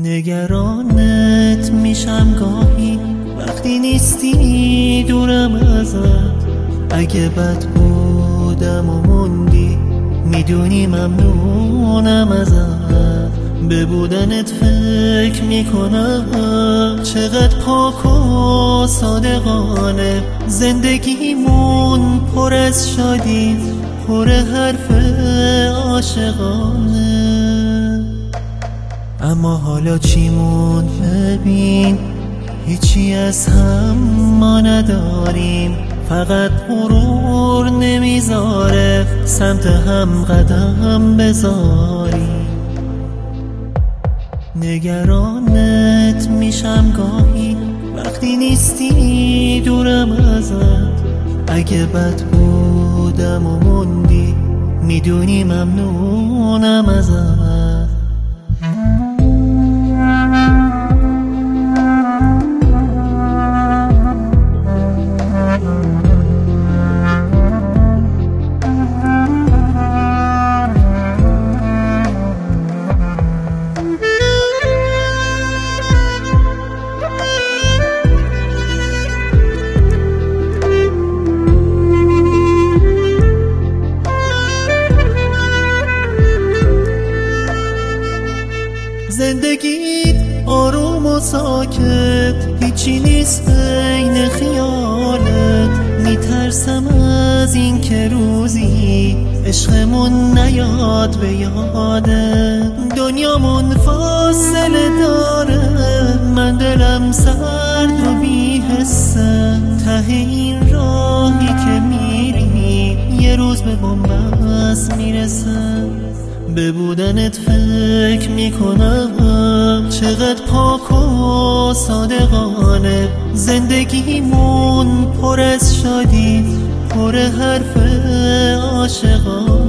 نگرانت میشم گاهی وقتی نیستی دورم ازت. اگه بد بودم و موندی میدونی ممنونم ازت. به بودنت فکر میکنم چقدر پاک و صادقانه. زندگیمون پر از شادی، پر حرف عاشقانه. اما حالا چیمون ببین، هیچی از هم ما نداریم. فقط غرور نمیذاره سمت هم قدم بذاریم. نگرانت میشم گاهی وقتی نیستی دورم ازت. اگه بد بودم و موندی میدونی ممنونم ازت. زندگیت آروم و ساکت، هیچی نیست بین خیالت. میترسم از این که روزی عشقمون نیاد به یادت. دنیامون فاصله داره، من دلم سرد و بی‌حسه. ته این راهی که میری یه روز به بنبست میرسه. به بودنت فکر میکنم چقدر پاک و صادقانه. زندگیمون پر از شادی، پر حرف عاشقانه.